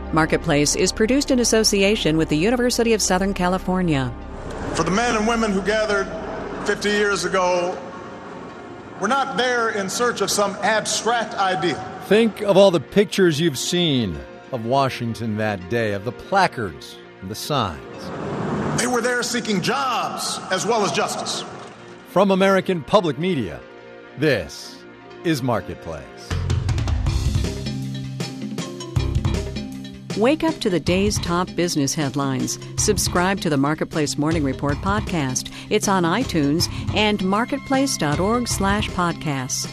Marketplace is produced in association with the University of Southern California. For the men and women who gathered 50 years ago, we're not there in search of some abstract idea. Think of all the pictures you've seen of Washington that day, of the placards and the signs. They were there seeking jobs as well as justice. From American Public Media, this is Marketplace. Wake up to the day's top business headlines. Subscribe to the Marketplace Morning Report podcast. It's on iTunes and marketplace.org/podcasts.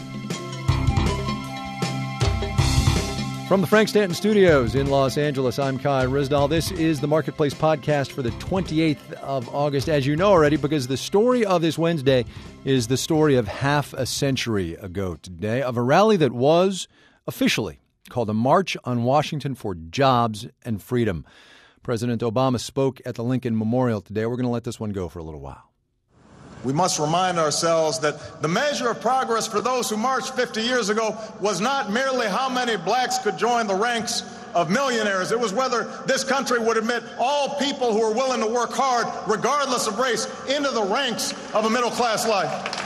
From the Frank Stanton Studios in Los Angeles, I'm Kai Ryssdal. This is the Marketplace podcast for the 28th of August, as you know already, because the story of this Wednesday is the story of half a century ago today, of a rally that was officially called a March on Washington for Jobs and Freedom. President Obama spoke at the Lincoln Memorial today. We're going to let this one go for a little while. We must remind ourselves that the measure of progress for those who marched 50 years ago was not merely how many blacks could join the ranks of millionaires. It was whether this country would admit all people who are willing to work hard, regardless of race, into the ranks of a middle-class life.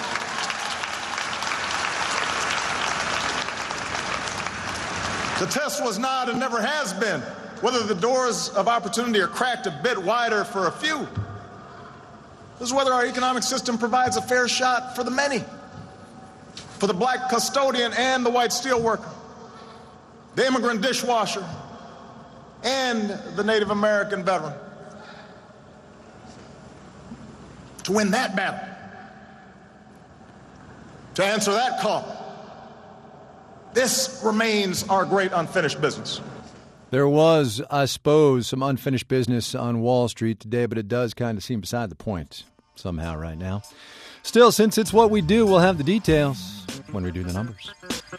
The test was not and never has been whether the doors of opportunity are cracked a bit wider for a few. This is whether our economic system provides a fair shot for the many, for the black custodian and the white steelworker, the immigrant dishwasher, and the Native American veteran. To win that battle, to answer that call, this remains our great unfinished business. There was, I suppose, some unfinished business on Wall Street today, but it does kind of seem beside the point somehow right now. Still, since it's what we do, we'll have the details when we do the numbers.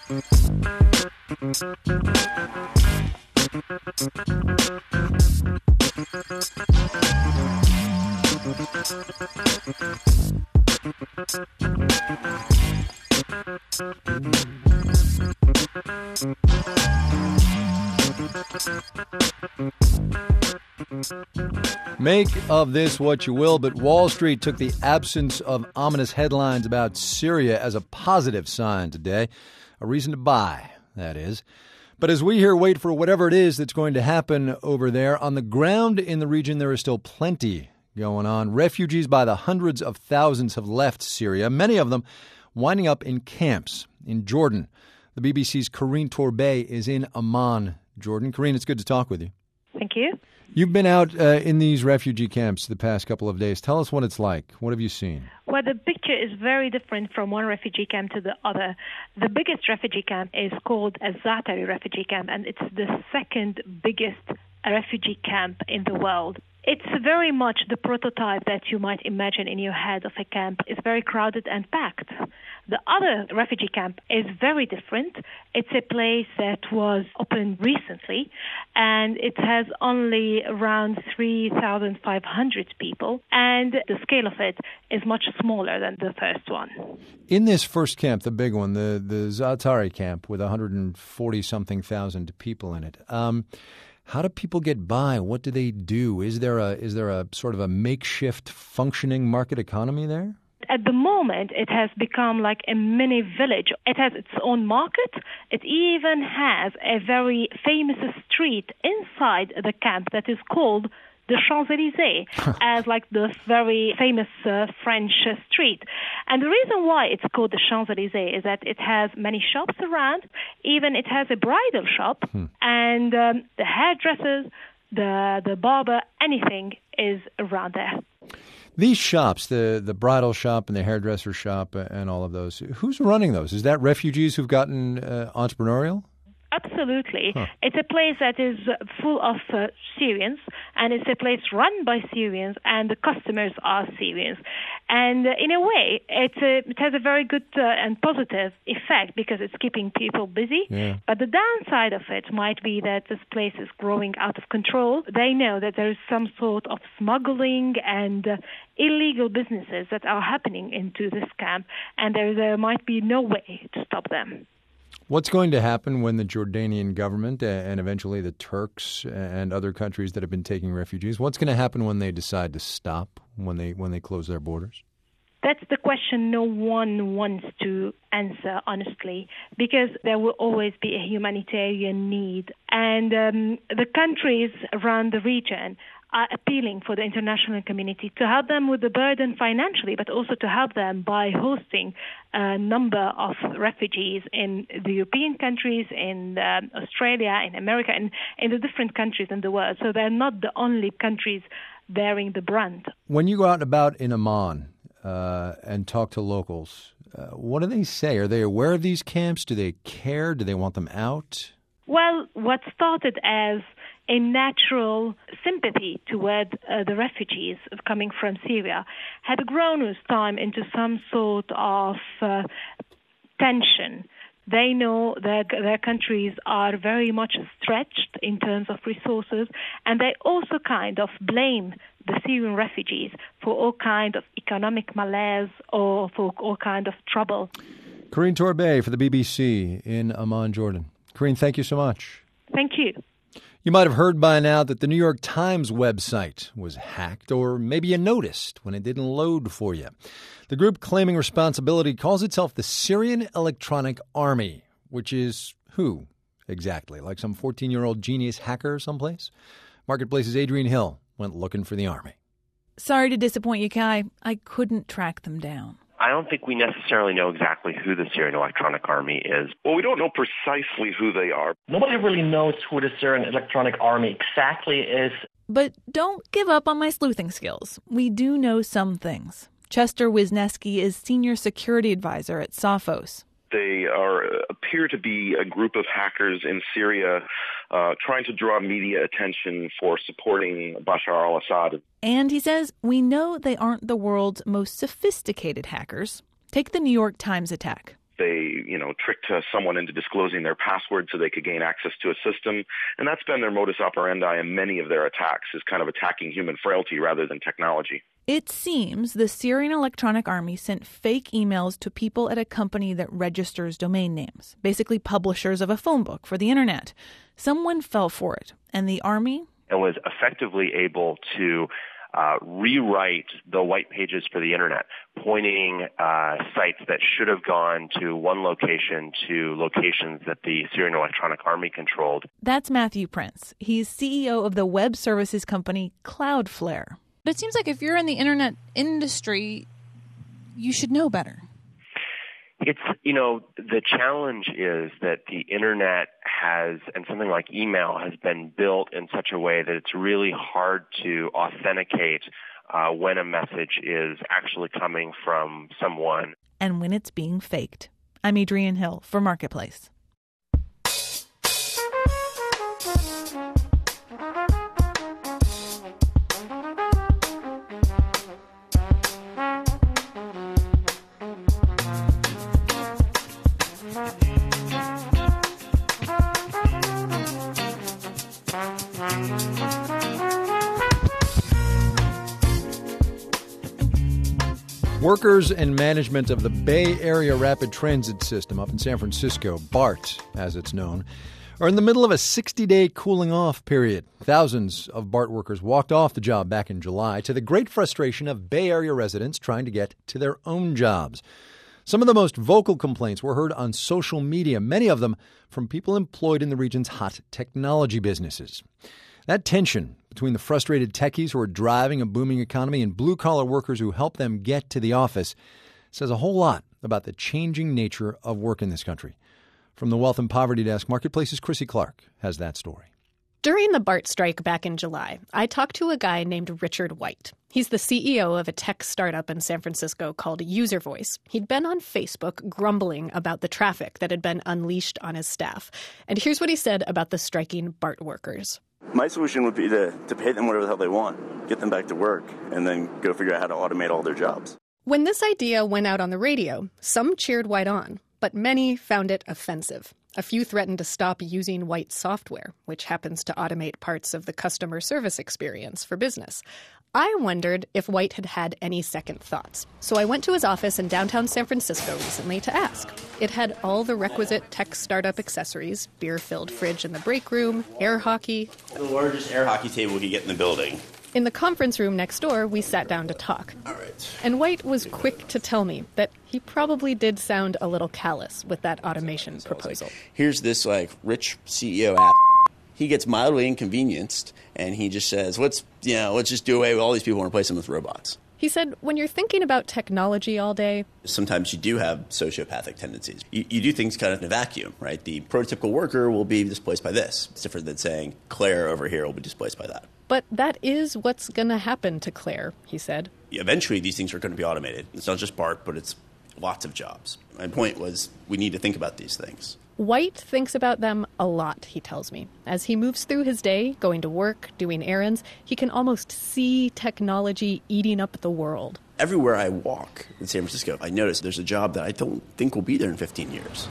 Make of this what you will, but Wall Street took the absence of ominous headlines about Syria as a positive sign today. A reason to buy, that is. But as we here wait for whatever it is that's going to happen over there, on the ground in the region there is still plenty going on. Refugees by the hundreds of thousands have left Syria, many of them winding up in camps in Jordan. The BBC's Karine Torbay is in Amman, Jordan. Karine, it's good to talk with you. Thank you. You've been out in these refugee camps the past couple of days. Tell us what it's like. What have you seen? Well, the picture is very different from one refugee camp to the other. The biggest refugee camp is called Azatari Refugee Camp, and it's the second biggest refugee camp in the world. It's very much the prototype that you might imagine in your head of a camp. It's very crowded and packed. The other refugee camp is very different. It's a place that was opened recently, and it has only around 3,500 people, and the scale of it is much smaller than the first one. In this first camp, the big one, the Zaatari camp with 140-something thousand people in it, how do people get by? What do they do? Is there a sort of a makeshift functioning market economy there? At the moment, it has become like a mini village. It has its own market. It even has a very famous street inside the camp that is called the Champs-Élysées, as like the very famous French street. And the reason why it's called the Champs-Élysées is that it has many shops around. Even it has a bridal shop, and the hairdressers, the barber, anything is around there. These shops, the bridal shop and the hairdresser shop and all of those, who's running those? Is that refugees who've gotten entrepreneurial? Absolutely. It's a place that is full of Syrians, and it's a place run by Syrians, and the customers are Syrians. And in a way, it has a very good and positive effect because it's keeping people busy. Yeah. But the downside of it might be that this place is growing out of control. They know that there is some sort of smuggling and illegal businesses that are happening into this camp, and there might be no way to stop them. What's going to happen when the Jordanian government and eventually the Turks and other countries that have been taking refugees, what's going to happen when they decide to stop, when they close their borders? That's the question no one wants to answer, honestly, because there will always be a humanitarian need. And the countries around the region are appealing for the international community to help them with the burden financially, but also to help them by hosting a number of refugees in the European countries, in Australia, in America, and in the different countries in the world. So they're not the only countries bearing the brunt. When you go out and about in Amman and talk to locals, what do they say? Are they aware of these camps? Do they care? Do they want them out? Well, what started as a natural sympathy toward the refugees coming from Syria had grown with time into some sort of tension. They know that their countries are very much stretched in terms of resources, and they also kind of blame the Syrian refugees for all kind of economic malaise or for all kind of trouble. Karine Torbay for the BBC in Amman, Jordan. Karine, thank you so much. Thank you. You might have heard by now that the New York Times website was hacked, or maybe you noticed when it didn't load for you. The group claiming responsibility calls itself the Syrian Electronic Army, which is who exactly? Like some 14-year-old genius hacker someplace? Marketplace's Adrienne Hill went looking for the army. Sorry to disappoint you, Kai. I couldn't track them down. I don't think we necessarily know exactly who the Syrian Electronic Army is. Well, we don't know precisely who they are. Nobody really knows who the Syrian Electronic Army exactly is. But don't give up on my sleuthing skills. We do know some things. Chester Wisniewski is Senior Security Advisor at Sophos. They appear to be a group of hackers in Syria trying to draw media attention for supporting Bashar al-Assad. And he says, we know they aren't the world's most sophisticated hackers. Take the New York Times attack. They, tricked someone into disclosing their password so they could gain access to a system. And that's been their modus operandi in many of their attacks, is kind of attacking human frailty rather than technology. It seems the Syrian Electronic Army sent fake emails to people at a company that registers domain names, basically publishers of a phone book for the internet. Someone fell for it, and the army... and was effectively able to rewrite the white pages for the internet, pointing sites that should have gone to one location to locations that the Syrian Electronic Army controlled. That's Matthew Prince. He's CEO of the web services company Cloudflare. But it seems like if you're in the internet industry, you should know better. It's, the challenge is that the internet has, and something like email has been built in such a way that it's really hard to authenticate when a message is actually coming from someone. And when it's being faked. I'm Adrienne Hill for Marketplace. Workers and management of the Bay Area Rapid Transit System up in San Francisco, BART as it's known, are in the middle of a 60-day cooling-off period. Thousands of BART workers walked off the job back in July to the great frustration of Bay Area residents trying to get to their own jobs. Some of the most vocal complaints were heard on social media, many of them from people employed in the region's hot technology businesses. That tension between the frustrated techies who are driving a booming economy and blue-collar workers who help them get to the office says a whole lot about the changing nature of work in this country. From the Wealth and Poverty Desk, Marketplace's Chrissy Clark has that story. During the BART strike back in July, I talked to a guy named Richard White. He's the CEO of a tech startup in San Francisco called User Voice. He'd been on Facebook grumbling about the traffic that had been unleashed on his staff. And here's what he said about the striking BART workers. My solution would be to pay them whatever the hell they want, get them back to work, and then go figure out how to automate all their jobs. When this idea went out on the radio, some cheered White on, but many found it offensive. A few threatened to stop using White's software, which happens to automate parts of the customer service experience for business. I wondered if White had had any second thoughts. So I went to his office in downtown San Francisco recently to ask. It had all the requisite tech startup accessories, beer-filled fridge in the break room, air hockey. The largest air hockey table we could get in the building. In the conference room next door, we sat down to talk. All right. And White was quick to tell me that he probably did sound a little callous with that automation proposal. Here's this rich CEO app. He gets mildly inconvenienced, and he just says, let's just do away with all these people and replace them with robots. He said, when you're thinking about technology all day, sometimes you do have sociopathic tendencies. You do things kind of in a vacuum, right? The prototypical worker will be displaced by this. It's different than saying Claire over here will be displaced by that. But that is what's going to happen to Claire, he said. Eventually, these things are going to be automated. It's not just BART, but it's lots of jobs. My point was we need to think about these things. White thinks about them a lot, he tells me. As he moves through his day, going to work, doing errands, he can almost see technology eating up the world. Everywhere I walk in San Francisco, I notice there's a job that I don't think will be there in 15 years.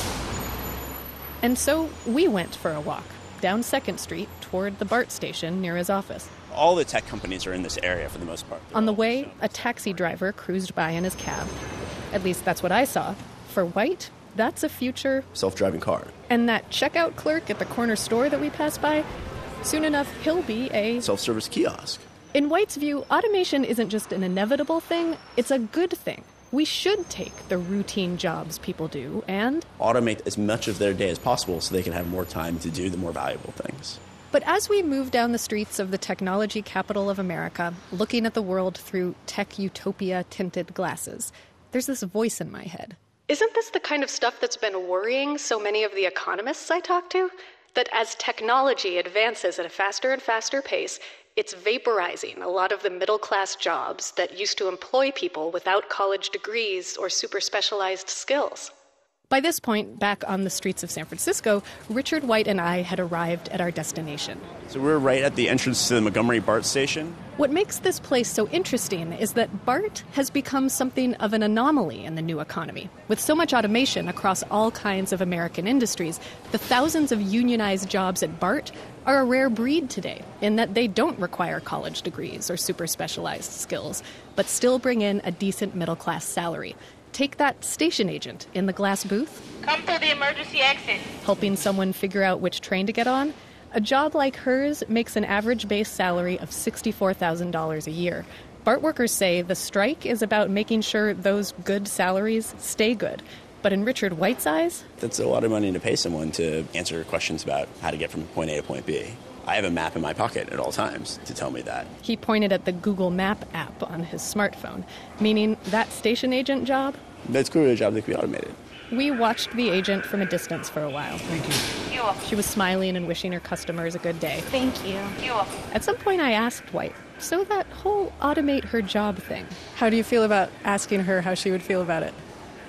And so we went for a walk down 2nd Street toward the BART station near his office. All the tech companies are in this area for the most part. On the way, a taxi driver cruised by in his cab. At least that's what I saw. For White, that's a future self-driving car. And that checkout clerk at the corner store that we passed by, soon enough, he'll be a self-service kiosk. In White's view, automation isn't just an inevitable thing, it's a good thing. We should take the routine jobs people do and automate as much of their day as possible so they can have more time to do the more valuable things. But as we move down the streets of the technology capital of America, looking at the world through tech utopia tinted glasses, there's this voice in my head. Isn't this the kind of stuff that's been worrying so many of the economists I talk to? That as technology advances at a faster and faster pace, it's vaporizing a lot of the middle-class jobs that used to employ people without college degrees or super specialized skills. By this point, back on the streets of San Francisco, Richard White and I had arrived at our destination. So we're right at the entrance to the Montgomery BART station. What makes this place so interesting is that BART has become something of an anomaly in the new economy. With so much automation across all kinds of American industries, the thousands of unionized jobs at BART are a rare breed today, in that they don't require college degrees or super specialized skills, but still bring in a decent middle-class salary. Take that station agent in the glass booth. Come through the emergency exit. Helping someone figure out which train to get on. A job like hers makes an average base salary of $64,000 a year. BART workers say the strike is about making sure those good salaries stay good. But in Richard White's eyes, that's a lot of money to pay someone to answer questions about how to get from point A to point B. I have a map in my pocket at all times to tell me that. He pointed at the Google Map app on his smartphone, meaning that station agent job? That's clearly a job that could be automated. We watched the agent from a distance for a while. Thank you. You're welcome. She was smiling and wishing her customers a good day. Thank you. You're welcome. At some point I asked White, so that whole automate her job thing, how do you feel about asking her how she would feel about it?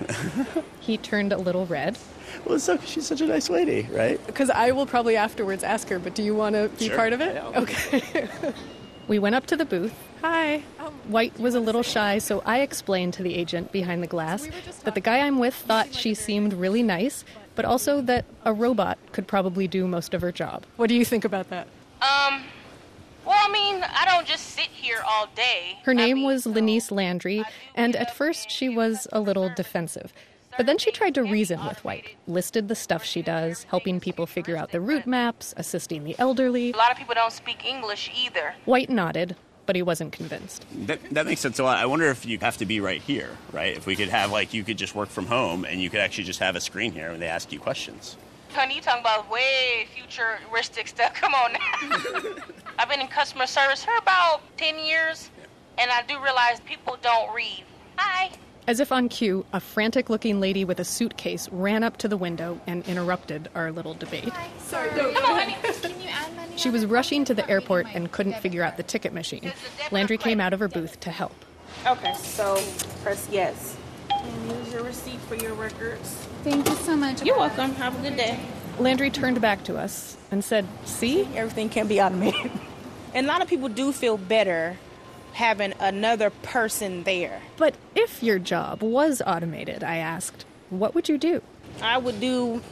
He turned a little red. Well, she's such a nice lady, right? Because I will probably afterwards ask her, but do you want to be part of it? Yeah, okay. We went up to the booth. Hi. White was a little shy, so I explained to the agent behind the glass that the guy I'm with thought she seemed really nice, but also that a robot could probably do most of her job. What do you think about that? Well, I mean, I don't just sit here all day. Her name was Lenice Landry, and at first she was a little defensive. But then she tried to reason with White, listed the stuff she does, helping people figure out the route maps, assisting the elderly. A lot of people don't speak English either. White nodded, but he wasn't convinced. That makes sense a lot. I wonder if you have to be right here, right? If we could have, you could just work from home and you could actually just have a screen here and they ask you questions. Honey, you talking about way futuristic stuff. Come on now. I've been in customer service for about 10 years, and I do realize people don't read. Hi. As if on cue, a frantic-looking lady with a suitcase ran up to the window and interrupted our little debate. Hi. Sorry. Come on, honey. Can you add money? She was rushing to the airport and couldn't figure out the ticket machine. Landry came out of her booth to help. Okay, so press yes. And use your receipt for your records. Thank you so much. You're welcome. Have a good day. Landry turned back to us and said, see? Everything can be automated. And a lot of people do feel better having another person there. But if your job was automated, I asked, what would you do? I would do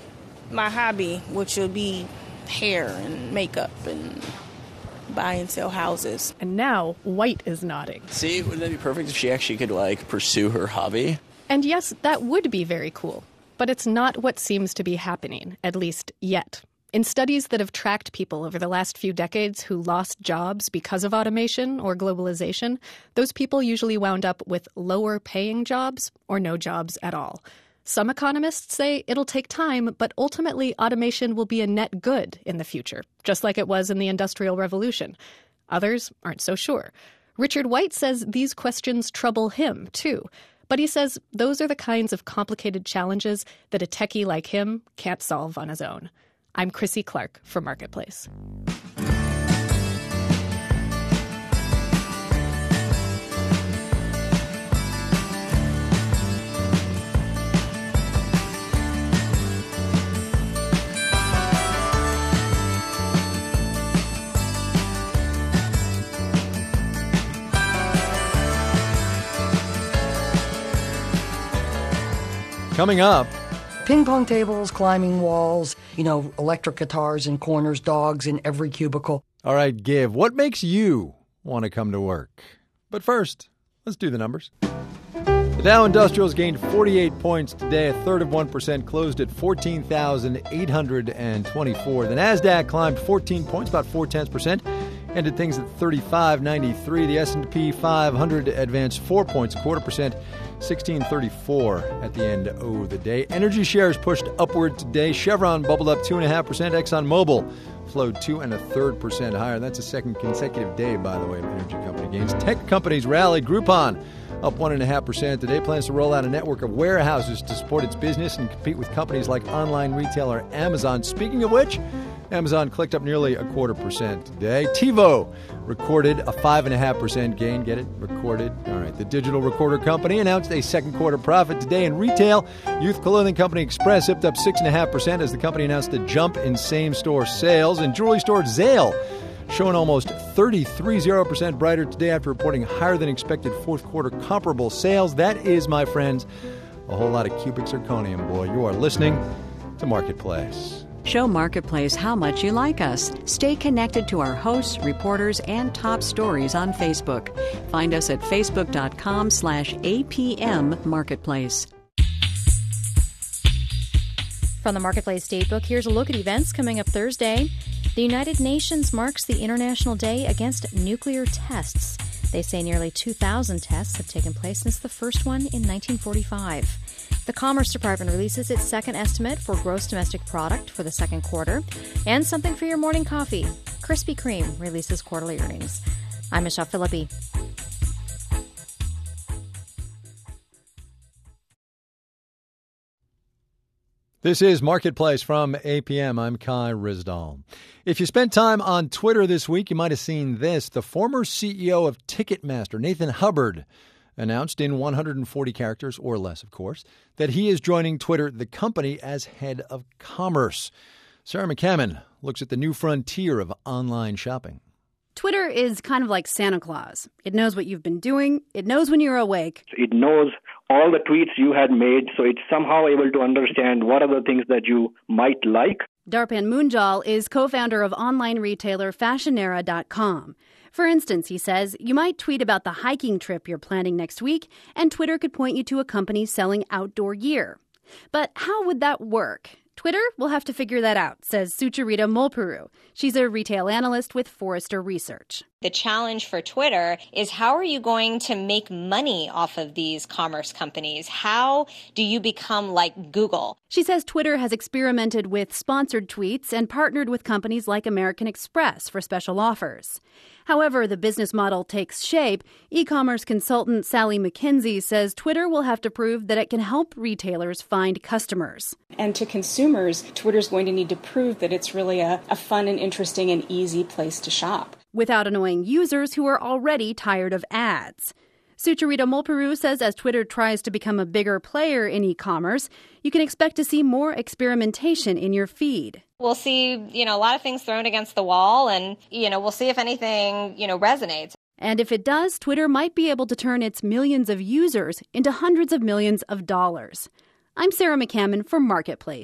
my hobby, which will be hair and makeup and buy and sell houses. And now White is nodding. See, wouldn't that be perfect if she actually could, pursue her hobby? And yes, that would be very cool. But it's not what seems to be happening, at least yet. In studies that have tracked people over the last few decades who lost jobs because of automation or globalization, those people usually wound up with lower paying jobs or no jobs at all. Some economists say it'll take time, but ultimately automation will be a net good in the future, just like it was in the Industrial Revolution. Others aren't so sure. Richard White says these questions trouble him, too. But he says those are the kinds of complicated challenges that a techie like him can't solve on his own. I'm Chrissy Clark for Marketplace. Coming up, ping pong tables, climbing walls, electric guitars in corners, dogs in every cubicle. All right, Give, what makes you want to come to work? But first, let's do the numbers. The Dow Industrials gained 48 points today, 1/3%, closed at 14,824. The Nasdaq climbed 14 points, about 0.4%, ended things at 3593. The S&P 500 advanced 4 points, 0.25%, 1634 at the end of the day. Energy shares pushed upward today. Chevron bubbled up 2.5%. ExxonMobil flowed 2.33% higher. That's a second consecutive day, by the way, of energy company gains. Tech companies rallied. Groupon up 1.5% today. Plans to roll out a network of warehouses to support its business and compete with companies like online retailer Amazon. Speaking of which, Amazon clicked up nearly 0.25% today. TiVo recorded a 5.5% gain. Get it? Recorded. All right. The digital recorder company announced a second quarter profit today. In retail, youth clothing company Express zipped up 6.5% as the company announced a jump in same-store sales. And jewelry store Zale showing almost 33% brighter today after reporting higher than expected fourth quarter comparable sales. That is, my friends, a whole lot of cubic zirconium, boy. You are listening to Marketplace. Show Marketplace how much you like us. Stay connected to our hosts, reporters, and top stories on Facebook. Find us at facebook.com/APM Marketplace. From the Marketplace Datebook, here's a look at events coming up Thursday. The United Nations marks the International Day Against Nuclear Tests. They say nearly 2,000 tests have taken place since the first one in 1945. The Commerce Department releases its second estimate for gross domestic product for the second quarter. And something for your morning coffee. Krispy Kreme releases quarterly earnings. I'm Michelle Philippi. This is Marketplace from APM. I'm Kai Rizdal. If you spent time on Twitter this week, you might have seen this. The former CEO of Ticketmaster, Nathan Hubbard, announced in 140 characters, or less, of course, that he is joining Twitter, the company, as head of commerce. Sarah McCammon looks at the new frontier of online shopping. Twitter is kind of like Santa Claus. It knows what you've been doing. It knows when you're awake. It knows all the tweets you had made, so it's somehow able to understand what are the things that you might like. Darpan Munjal is co-founder of online retailer Fashionera.com. For instance, he says, you might tweet about the hiking trip you're planning next week, and Twitter could point you to a company selling outdoor gear. But how would that work? Twitter will have to figure that out, says Sucharita Mulpuru. She's a retail analyst with Forrester Research. The challenge for Twitter is how are you going to make money off of these commerce companies? How do you become like Google? She says Twitter has experimented with sponsored tweets and partnered with companies like American Express for special offers. However, the business model takes shape. E-commerce consultant Sally McKenzie says Twitter will have to prove that it can help retailers find customers. And to consumers, Twitter's going to need to prove that it's really a fun and interesting and easy place to shop, without annoying users who are already tired of ads. Sucharita Mulpuru says as Twitter tries to become a bigger player in e-commerce, you can expect to see more experimentation in your feed. We'll see, a lot of things thrown against the wall and, we'll see if anything, resonates. And if it does, Twitter might be able to turn its millions of users into hundreds of millions of dollars. I'm Sarah McCammon for Marketplace.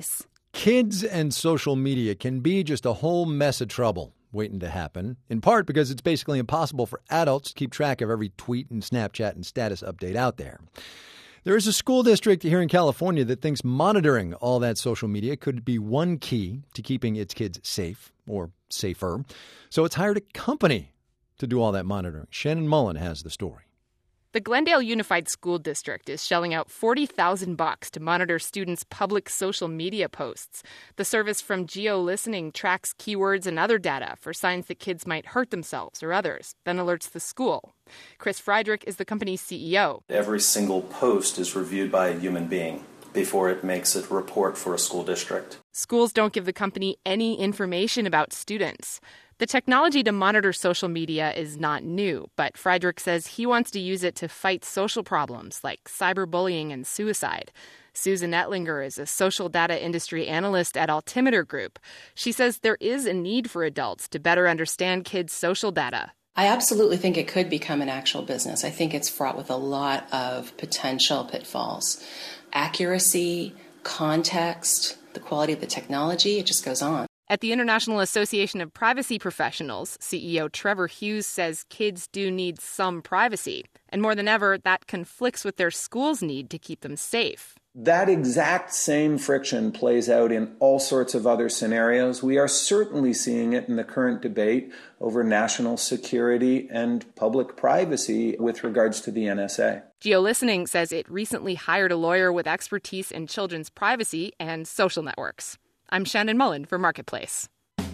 Kids and social media can be just a whole mess of trouble waiting to happen, in part because it's basically impossible for adults to keep track of every tweet and Snapchat and status update out there. There is a school district here in California that thinks monitoring all that social media could be one key to keeping its kids safe or safer. So it's hired a company to do all that monitoring. Shannon Mullen has the story. The Glendale Unified School District is shelling out $40,000 to monitor students' public social media posts. The service from GeoListening tracks keywords and other data for signs that kids might hurt themselves or others, then alerts the school. Chris Friedrich is the company's CEO. Every single post is reviewed by a human being before it makes a report for a school district. Schools don't give the company any information about students. The technology to monitor social media is not new, but Friedrich says he wants to use it to fight social problems like cyberbullying and suicide. Susan Ettlinger is a social data industry analyst at Altimeter Group. She says there is a need for adults to better understand kids' social data. I absolutely think it could become an actual business. I think it's fraught with a lot of potential pitfalls. Accuracy, context, the quality of the technology, it just goes on. At the International Association of Privacy Professionals, CEO Trevor Hughes says kids do need some privacy. And more than ever, that conflicts with their school's need to keep them safe. That exact same friction plays out in all sorts of other scenarios. We are certainly seeing it in the current debate over national security and public privacy with regards to the NSA. GeoListening says it recently hired a lawyer with expertise in children's privacy and social networks. I'm Shannon Mullen for Marketplace.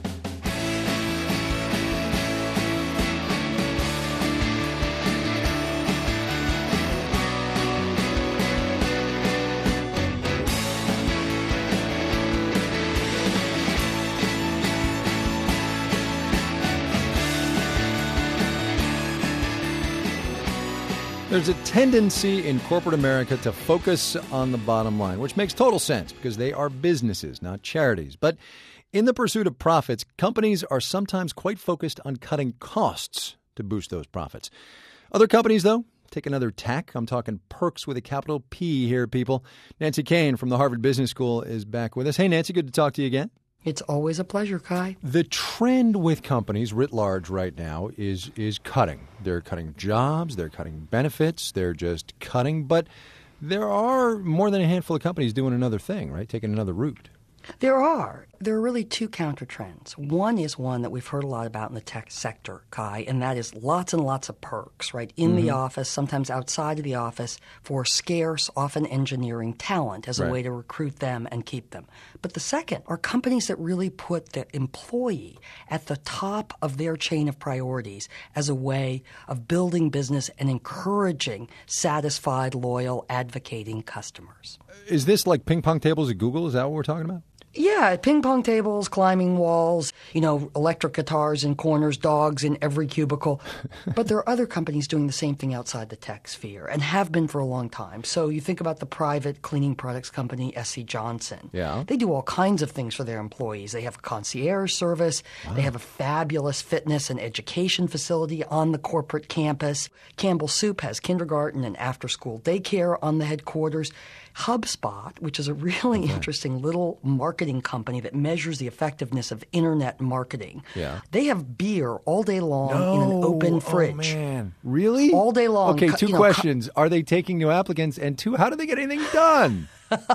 There's a tendency in corporate America to focus on the bottom line, which makes total sense because they are businesses, not charities. But in the pursuit of profits, companies are sometimes quite focused on cutting costs to boost those profits. Other companies, though, take another tack. I'm talking perks with a capital P here, people. Nancy Kane from the Harvard Business School is back with us. Hey, Nancy, good to talk to you again. It's always a pleasure, Kai. The trend with companies writ large right now is cutting. They're cutting jobs, they're cutting benefits, they're just cutting. But there are more than a handful of companies doing another thing, right? Taking another route. There are really two counter trends. One is one that we've heard a lot about in the tech sector, Kai, and that is lots and lots of perks, right? In the office, sometimes outside of the office, for scarce, often engineering talent as a way to recruit them and keep them. But the second are companies that really put the employee at the top of their chain of priorities as a way of building business and encouraging satisfied, loyal, advocating customers. Is this like ping pong tables at Google? Is that what we're talking about? Yeah, ping pong tables, climbing walls, electric guitars in corners, dogs in every cubicle. But there are other companies doing the same thing outside the tech sphere and have been for a long time. So you think about the private cleaning products company, SC Johnson. Yeah. They do all kinds of things for their employees. They have a concierge service. Wow. They have a fabulous fitness and education facility on the corporate campus. Campbell Soup has kindergarten and after-school daycare on the headquarters. HubSpot, which is a really interesting little marketing company that measures the effectiveness of internet marketing. Yeah. They have beer all day long in an open fridge. Oh, man. Really? All day long. Okay, two questions. Are they taking new applicants? And two, how do they get anything done?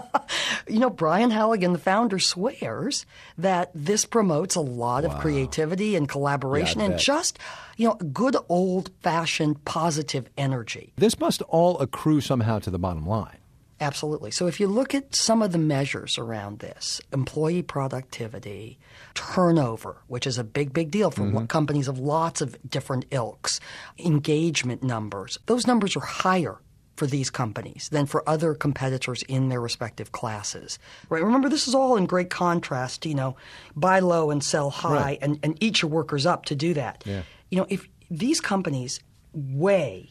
Brian Halligan, the founder, swears that this promotes a lot of creativity and collaboration and just, good old-fashioned positive energy. This must all accrue somehow to the bottom line. Absolutely. So if you look at some of the measures around this, employee productivity, turnover, which is a big, big deal for companies of lots of different ilks, engagement numbers, those numbers are higher for these companies than for other competitors in their respective classes. Right? Remember, this is all in great contrast, buy low and sell high and eat your workers up to do that. Yeah. If these companies way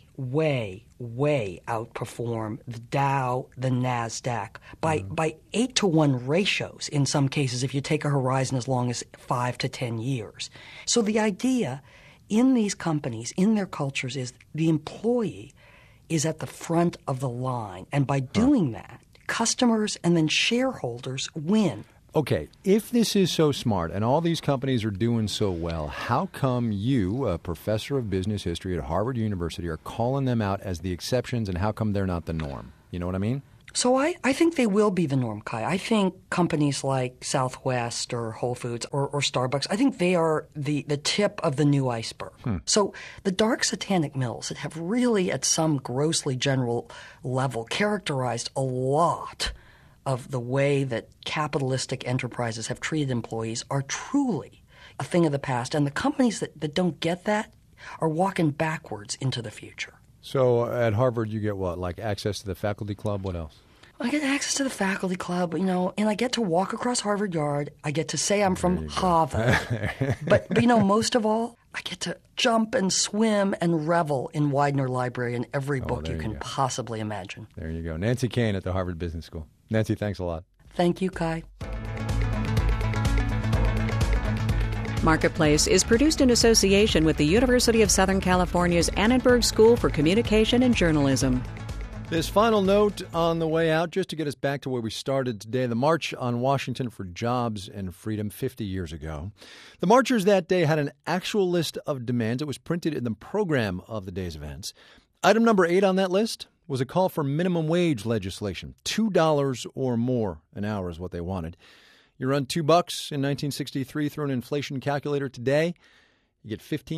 outperform the Dow, the NASDAQ by 8-to-1 ratios in some cases if you take a horizon as long as 5 to 10 years. So the idea in these companies, in their cultures, is the employee is at the front of the line. And by doing that, customers and then shareholders win. Okay, if this is so smart and all these companies are doing so well, how come you, a professor of business history at Harvard University, are calling them out as the exceptions, and how come they're not the norm? You know what I mean? So I think they will be the norm, Kai. I think companies like Southwest or Whole Foods or Starbucks, I think they are the tip of the new iceberg. So the dark satanic mills that have really, at some grossly general level, characterized a lot of the way that capitalistic enterprises have treated employees are truly a thing of the past. And the companies that don't get that are walking backwards into the future. So at Harvard, you get what, like access to the faculty club? What else? I get access to the faculty club, and I get to walk across Harvard Yard. I get to say I'm from Harvard. but most of all, I get to jump and swim and revel in Widener Library and every book you can possibly imagine. There you go. Nancy Koehn at the Harvard Business School. Nancy, thanks a lot. Thank you, Kai. Marketplace is produced in association with the University of Southern California's Annenberg School for Communication and Journalism. This final note on the way out, just to get us back to where we started today, the March on Washington for Jobs and Freedom 50 years ago. The marchers that day had an actual list of demands. It was printed in the program of the day's events. Item number 8 on that list was a call for minimum wage legislation. $2 or more an hour is what they wanted. You run $2 in 1963 through an inflation calculator today, you get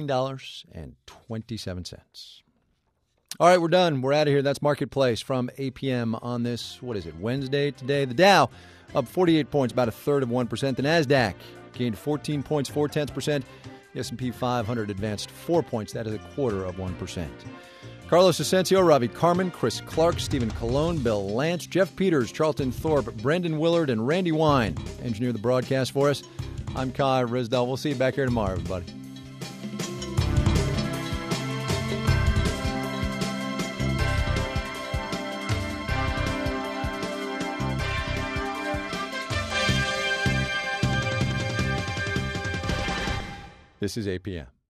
$15.27. All right, we're done. We're out of here. That's Marketplace from APM on this, Wednesday today. The Dow up 48 points, about 1/3%. The NASDAQ gained 14 points, 0.4%. The S&P 500 advanced 4 points. That is 1/4%. Carlos Asensio, Ravi Carmen, Chris Clark, Stephen Colon, Bill Lance, Jeff Peters, Charlton Thorpe, Brendan Willard, and Randy Wine engineer the broadcast for us. I'm Kai Risdell. We'll see you back here tomorrow, everybody. This is APM.